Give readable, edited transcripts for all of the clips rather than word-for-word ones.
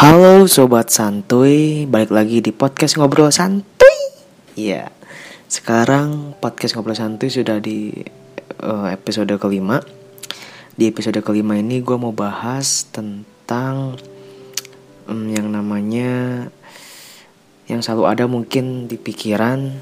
Halo Sobat Santuy, balik lagi di podcast Ngobrol Santuy. Iya, sekarang podcast Ngobrol Santuy sudah di episode kelima. Di episode kelima ini gue mau bahas tentang yang namanya, yang selalu ada mungkin di pikiran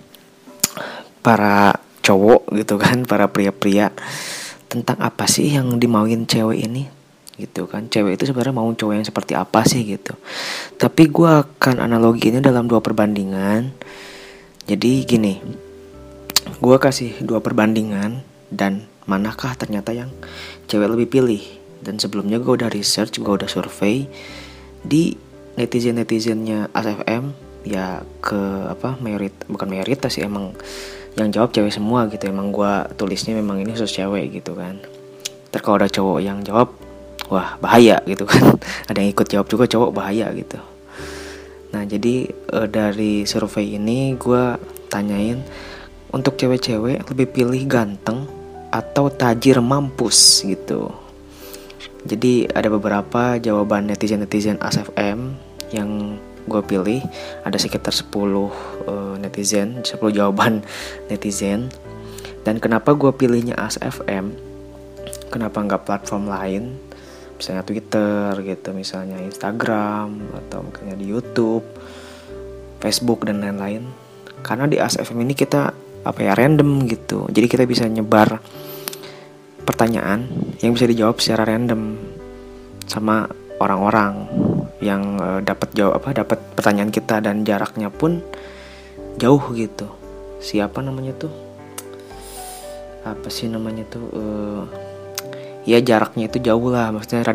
para cowok gitu kan, para pria-pria. Tentang apa sih yang dimauin cewek ini gitu kan, cewek itu sebenarnya mau cowok yang seperti apa sih gitu. Tapi gue akan analoginya dalam dua perbandingan. Jadi gini, gue kasih dua perbandingan dan manakah ternyata yang cewek lebih pilih. Dan sebelumnya gue udah research, gue udah survei di netizennya ASFM, ya ke bukan mayoritas sih, emang yang jawab cewek semua gitu. Emang gue tulisnya memang ini khusus cewek gitu kan. Ntar kalau ada cowok yang jawab, wah bahaya gitu kan. Ada yang ikut jawab juga cowok, bahaya gitu. Nah jadi dari survei ini gue tanyain, untuk cewek-cewek lebih pilih ganteng atau tajir mampus gitu. Jadi ada beberapa jawaban netizen ASFM yang gue pilih. Ada sekitar 10 netizen, 10 jawaban netizen. Dan kenapa gue pilihnya ASFM, kenapa gak platform lain, misalnya Twitter gitu, misalnya Instagram, atau misalnya di YouTube, Facebook dan lain-lain. Karena di ASFM ini kita random gitu. Jadi kita bisa nyebar pertanyaan yang bisa dijawab secara random sama orang-orang yang dapat pertanyaan kita, dan jaraknya pun jauh gitu. Ya jaraknya itu jauh lah, maksudnya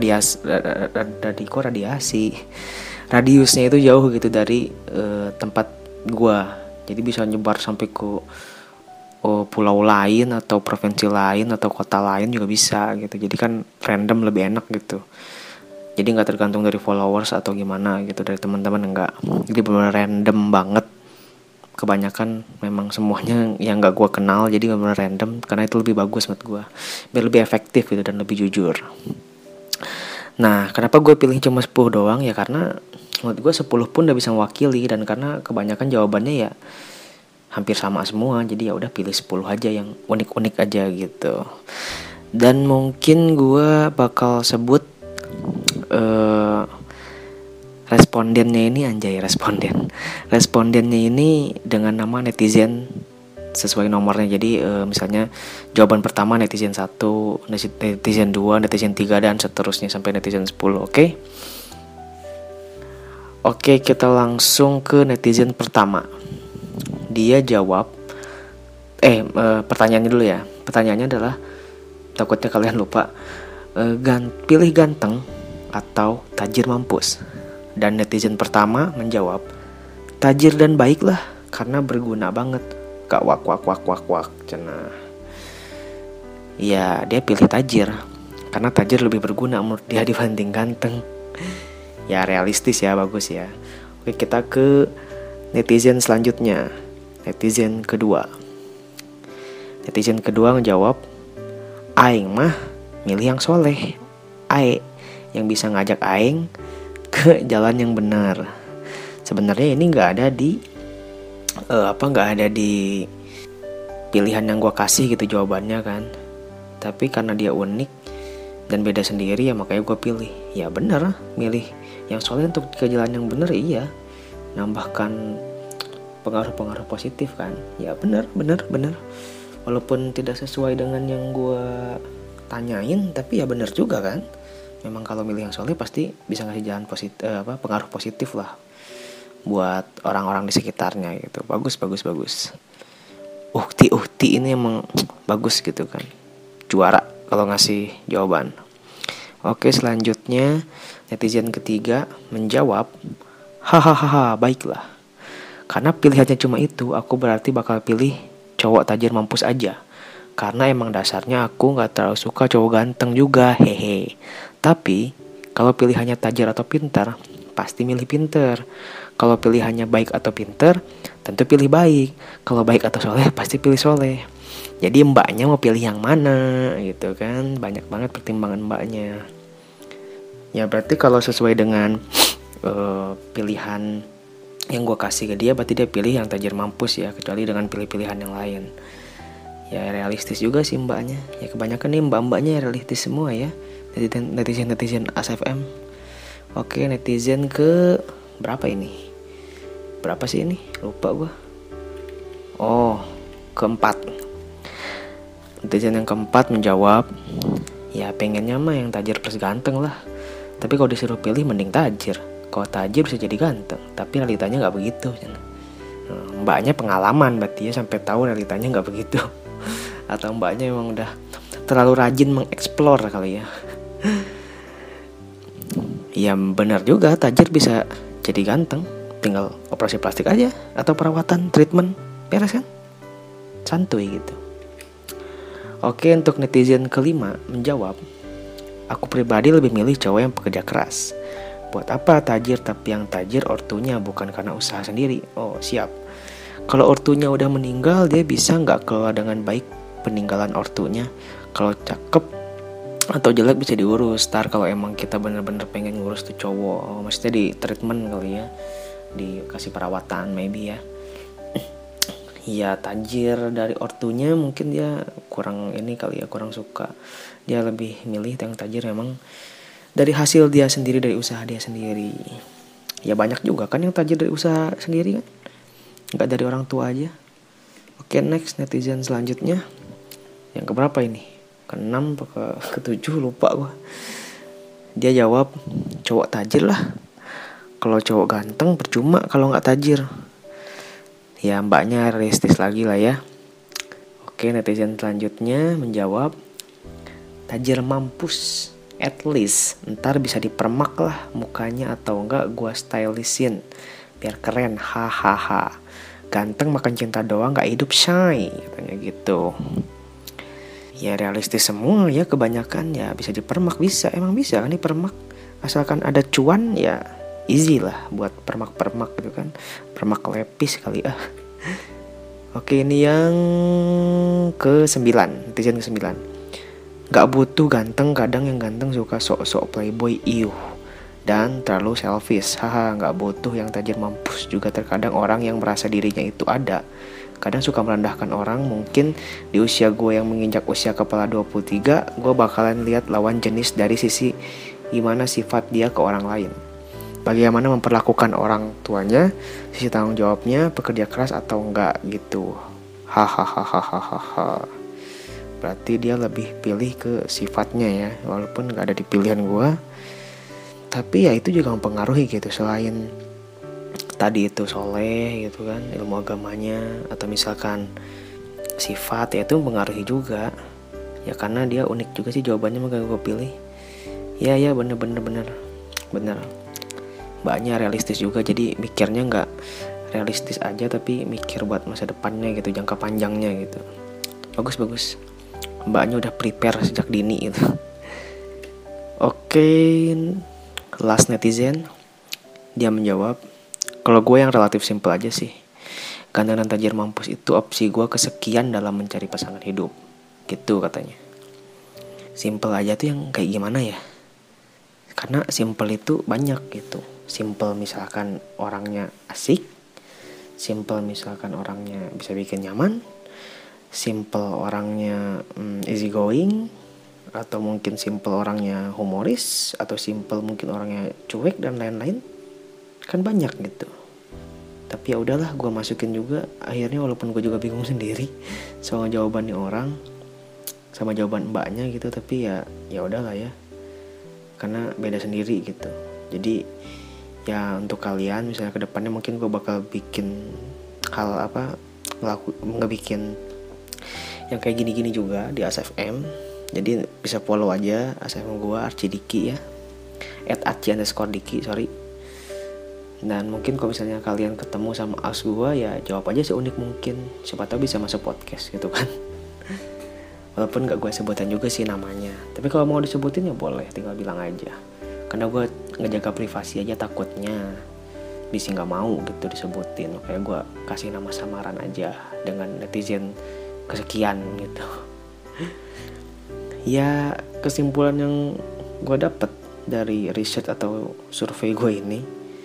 radiusnya itu jauh gitu dari tempat gua. Jadi bisa nyebar sampai ke pulau lain atau provinsi lain atau kota lain juga bisa gitu. Jadi kan random lebih enak gitu. Jadi nggak tergantung dari followers atau gimana gitu, dari teman-teman enggak. Jadi benar-benar random banget. Kebanyakan memang semuanya yang gak gue kenal, jadi benar-benar random. Karena itu lebih bagus menurut gue, biar lebih efektif gitu dan lebih jujur. Nah kenapa gue pilih cuma 10 doang, ya karena menurut gue 10 pun udah bisa mewakili. Dan karena kebanyakan jawabannya ya hampir sama semua, jadi ya udah pilih 10 aja yang unik-unik aja gitu. Dan mungkin gue bakal sebut respondennya ini dengan nama netizen sesuai nomornya. Jadi misalnya jawaban pertama netizen 1, netizen 2, netizen 3 dan seterusnya sampai netizen 10. Oke, kita langsung ke netizen pertama. Dia jawab pertanyaannya dulu ya. Pertanyaannya adalah, takutnya kalian lupa, pilih ganteng atau tajir mampus. Dan netizen pertama menjawab, tajir dan baiklah, karena berguna banget. Kak wak cenah. Ya dia pilih tajir karena tajir lebih berguna menurut dia dibanding ganteng. Ya realistis ya, bagus ya. Oke, kita ke netizen selanjutnya. Netizen kedua menjawab, aing mah milih yang soleh, yang bisa ngajak aing ke jalan yang benar. Sebenarnya ini nggak ada di pilihan yang gue kasih gitu jawabannya kan. Tapi karena dia unik dan beda sendiri, ya makanya gue pilih. Ya benar, milih yang soleh untuk ke jalan yang benar, iya. Nambahkan pengaruh-pengaruh positif kan. Ya benar. Walaupun tidak sesuai dengan yang gue tanyain, tapi ya benar juga kan. Memang kalau milih yang soleh pasti bisa ngasih jalan positif, pengaruh positif lah buat orang-orang di sekitarnya gitu. Bagus. Uhti ini emang bagus gitu kan, juara kalau ngasih jawaban. Oke, selanjutnya netizen ketiga menjawab, hahaha baiklah, karena pilihannya cuma itu, aku berarti bakal pilih cowok tajir mampus aja. Karena emang dasarnya aku gak terlalu suka cowok ganteng juga, hehe. Tapi kalau pilihannya tajir atau pintar, pasti milih pintar. Kalau pilihannya baik atau pintar, tentu pilih baik. Kalau baik atau soleh, pasti pilih soleh. Jadi mbaknya mau pilih yang mana gitu kan. Banyak banget pertimbangan mbaknya. Ya berarti kalau sesuai dengan pilihan yang gue kasih ke dia, berarti dia pilih yang tajir mampus ya, kecuali dengan pilih-pilihan yang lain. Ya realistis juga sih mbaknya. Ya kebanyakan nih mbak-mbaknya realistis semua ya. Netizen ASFM. Oke, netizen ke berapa ini? Berapa sih ini? Lupa gue. Oh, keempat. Netizen yang keempat menjawab, ya pengennya mah yang tajir plus ganteng lah. Tapi kalau disuruh pilih mending tajir. Kalau tajir bisa jadi ganteng, tapi realitanya gak begitu. Mbaknya pengalaman berarti ya, sampai tahu realitanya gak begitu. Atau mbaknya emang udah terlalu rajin mengeksplor kali ya. Ya benar juga, tajir bisa jadi ganteng, tinggal operasi plastik aja atau perawatan, treatment, beres kan? Santuy gitu. Oke, untuk netizen kelima menjawab, aku pribadi lebih milih cowok yang pekerja keras. Buat apa tajir tapi yang tajir ortunya bukan karena usaha sendiri. Oh siap. Kalau ortunya udah meninggal, dia bisa gak kelola dengan baik peninggalan ortunya. Kalau cakep atau jelek bisa diurus. Ntar kalau emang kita bener-bener pengen ngurus tuh cowok, maksudnya di treatment kali ya, dikasih perawatan maybe ya. Ya tajir dari ortunya mungkin dia kurang ini kali ya, kurang suka. Dia lebih milih yang tajir emang dari hasil dia sendiri, dari usaha dia sendiri. Ya banyak juga kan yang tajir dari usaha sendiri kan, gak dari orang tua aja. Oke, next netizen selanjutnya. Yang keberapa ini? Ke-6 atau ke-7 lupa gue. Dia jawab, cowok tajir lah. Kalau cowok ganteng percuma kalau gak tajir. Ya mbaknya realistis lagi lah ya. Oke, netizen selanjutnya menjawab, tajir mampus. At least ntar bisa dipermak lah mukanya, atau enggak gua stylishin biar keren, hahaha. Ganteng makan cinta doang, gak hidup shy, katanya gitu. Ya realistis semua ya, kebanyakan ya bisa dipermak, bisa, emang bisa kan dipermak. Asalkan ada cuan ya easy lah buat permak-permak gitu kan. Permak lepis kali ah. Oke, ini yang ke-9, netizen ke-9. Gak butuh ganteng, kadang yang ganteng suka sok-sok playboy dan terlalu selfish. Haha, gak butuh yang tajir mampus. Juga terkadang orang yang merasa dirinya itu ada. Kadang suka merendahkan orang. Mungkin di usia gue yang menginjak usia kepala 23, gue bakalan lihat lawan jenis dari sisi gimana sifat dia ke orang lain, bagaimana memperlakukan orang tuanya, sisi tanggung jawabnya, pekerja keras atau enggak gitu. Hahaha. Berarti dia lebih pilih ke sifatnya ya, walaupun gak ada di pilihan gue. Tapi ya itu juga mempengaruhi gitu. Selain tadi itu soleh gitu kan, ilmu agamanya, atau misalkan sifat, ya itu mempengaruhi juga. Ya karena dia unik juga sih jawabannya, makanya gue pilih. Ya bener. Mbaknya realistis juga, jadi mikirnya gak realistis aja, tapi mikir buat masa depannya gitu, jangka panjangnya gitu. Bagus. Mbaknya udah prepare sejak dini gitu. Oke, last netizen. Dia menjawab, kalau gue yang relatif simple aja sih. Ganteng dan tajir mampus itu opsi gue kesekian dalam mencari pasangan hidup. Gitu katanya. Simple aja tuh yang kayak gimana ya? Karena simple itu banyak gitu. Simple misalkan orangnya asik, simple misalkan orangnya bisa bikin nyaman, simple orangnya easy going, atau mungkin simple orangnya humoris, atau simple mungkin orangnya cuek dan lain-lain. Kan banyak gitu. Tapi ya udahlah, gue masukin juga akhirnya, walaupun gue juga bingung sendiri soal jawabannya orang sama jawaban mbaknya gitu. Tapi ya udahlah ya, karena beda sendiri gitu. Jadi ya untuk kalian misalnya kedepannya mungkin gue bakal bikin hal ngebikin yang kayak gini-gini juga di ASFM. Jadi bisa follow aja ASFM gue, Arcidiki ya, @arci_diki, sorry. Dan mungkin kalau misalnya kalian ketemu sama as gue, ya jawab aja seunik mungkin. Siapa tahu bisa masuk podcast gitu kan. Walaupun gak gue sebutin juga sih namanya, tapi kalau mau disebutin ya boleh, tinggal bilang aja. Karena gue ngejaga privasi aja, takutnya bisa gak mau gitu disebutin. Kayak gue kasih nama samaran aja dengan netizen kesekian gitu. Ya kesimpulan yang gue dapet dari riset atau survei gue ini,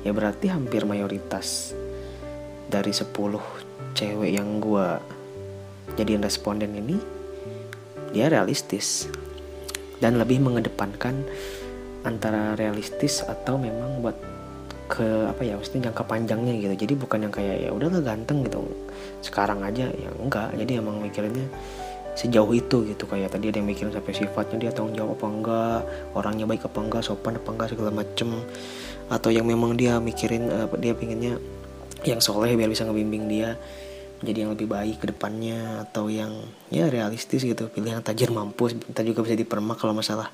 ya berarti hampir mayoritas dari 10 cewek yang gue jadiin responden ini dia realistis dan lebih mengedepankan antara realistis atau memang buat ke maksudnya jangka panjangnya gitu. Jadi bukan yang kayak ya udahlah ganteng gitu sekarang aja, ya enggak. Jadi emang mikirinnya sejauh itu gitu. Kayak tadi ada yang mikirin sampai sifatnya dia tanggung jawab apa enggak, orangnya baik apa enggak, sopan apa enggak, segala macem. Atau yang memang dia mikirin dia pinginnya yang soleh biar bisa ngebimbing dia jadi yang lebih baik ke depannya. Atau yang ya realistis gitu, pilih yang tajir mampus, kita juga bisa dipermak kalau masalah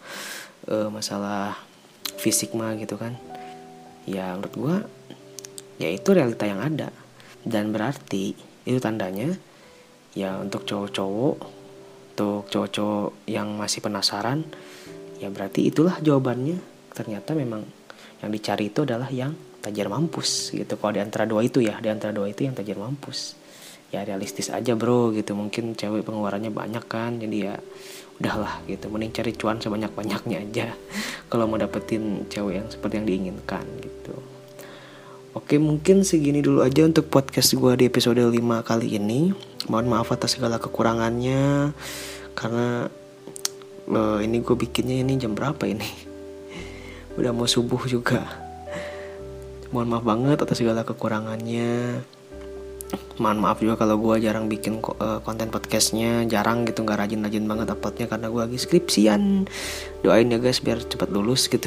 fisik mah gitu kan. Ya menurut gue ya itu realita yang ada. Dan berarti itu tandanya ya untuk cowok-cowok yang masih penasaran, ya berarti itulah jawabannya. Ternyata memang yang dicari itu adalah yang tajir mampus gitu. Kalau di antara dua itu yang tajir mampus, ya realistis aja bro gitu. Mungkin cewek pengeluarannya banyak kan, jadi ya udahlah gitu, mending cari cuan sebanyak-banyaknya aja kalau mau dapetin cewek yang seperti yang diinginkan gitu. Oke, mungkin segini dulu aja untuk podcast gue di episode 5 kali ini. Mohon maaf atas segala kekurangannya, karena ini gue bikinnya ini jam berapa ini udah mau subuh juga. Mohon maaf banget atas segala kekurangannya. Mohon maaf juga kalau gue jarang bikin konten podcastnya, jarang gitu, gak rajin-rajin banget uploadnya karena gue lagi skripsian. Doain ya guys biar cepat lulus gitu.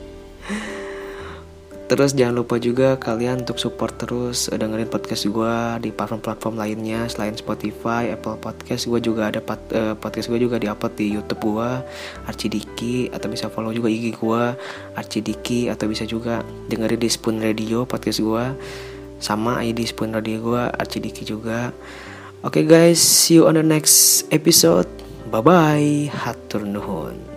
Terus jangan lupa juga kalian untuk support terus dengerin podcast gue di platform-platform lainnya selain Spotify, Apple Podcast. Gue juga ada podcast gue juga diupload di YouTube gue, Arcidiki. Atau bisa follow juga IG gue, Arcidiki. Atau bisa juga dengerin di Spoon Radio podcast gue, sama ID Spoon Radio gue, Arcidiki juga. Oke guys, see you on the next episode. Bye bye, hatur nuhun.